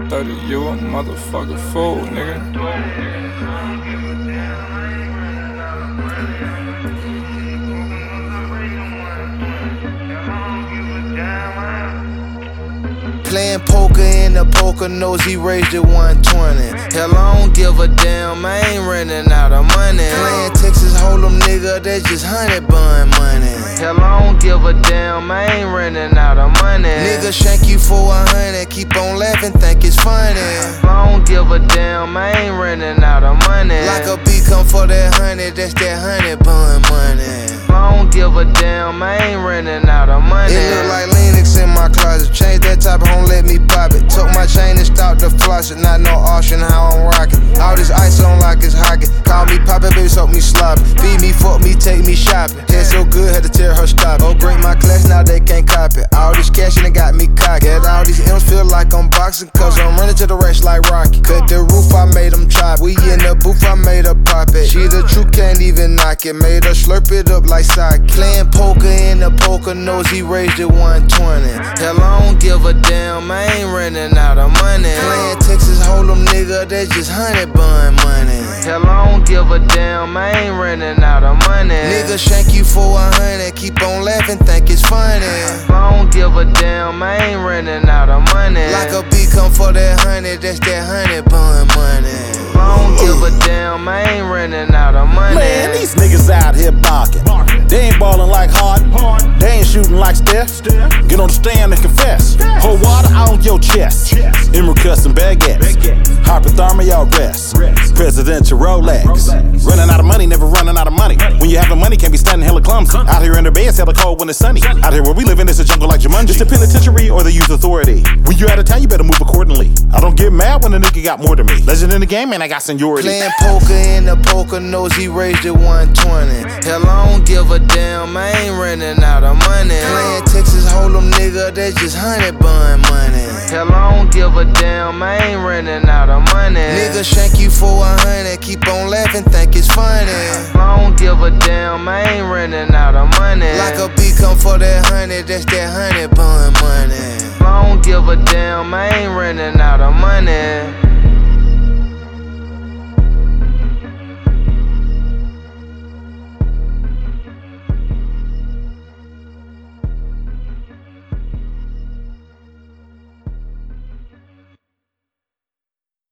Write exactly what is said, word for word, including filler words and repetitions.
thirty, you a motherfucking fool, nigga. Playing poker in the poker nose, he raised it one twenty. Hell, I don't give a damn, I ain't running out of money. Playing Texas Hold'em, nigga, that's just honey bun money. Hell, I don't give a damn, I ain't running out of money. Nigga shank you for a hundred, keep on laughing, think it's funny. I don't give a damn, I ain't running out of money. Like a bee come for that honey, that's that honey bun money. I don't give a damn, I ain't running out of money. It look like Linux in my closet, change that type of home, let me pop it. Took my chain and stopped the floss it, not no auction, how I'm rocking. All this ice on like it's hockey. Call me poppin', baby, soak me sloppy. Feed me, fuck me, take me shopping. Head so good, had to tell her stop it. Oh, break my class, now they can't copy. All this cash and it got me cocky. Got all these M's feel like I'm boxing, cause I'm running to the rest like Rocky. Cut the roof, I made them chop. We in the booth, I made her pop it. She the truth, can't even knock it. Made her slurp it up like sake. Playing poker in the poker nose, he raised it one twenty. Hell, I don't give a damn, I ain't running out of money. Playing Texas Hold'em, nigga, that's just honey bun money. Hell, I don't give a damn, I ain't running out of money. Nigga shank you for a hundred, keep on laughing, think it's funny. I don't give a damn, I ain't running out of money. Like a bee come for that honey, that's that honey bun money. I don't give a damn, I ain't running out of money. Man, these niggas out here barking. They ain't ballin' like Harden. They ain't shooting like Steph. Get on the stand and confess. Pour water on your chest. Emerald custom baguettes. Hypothermia rest. Presidential Rolex. Running out of money, never running out of money. When you having money, can't be standing hella clumsy. Out here in the bay, it's hella cold when it's sunny. Out here where we live in, it's a jungle like Jumanji. It's the penitentiary or the youth authority. When you out of town, you better move accordingly. I don't get mad when a nigga got more than me. Legend in the game, man, I got seniority. Playing poker in the poker nose, he raised it one twenty. Hell, I don't give a damn, I ain't running out of money. Playing Texas Hold'em, nigga, that's just honey bun money. Hell, I don't give a damn, I ain't running out of money. Nigga shank you for a hundred, keep on laughing, think it's funny. I don't give a damn, I ain't running out of money. Like a bee come for that honey, that's that honey bun money. I don't give a damn, I ain't running out of money.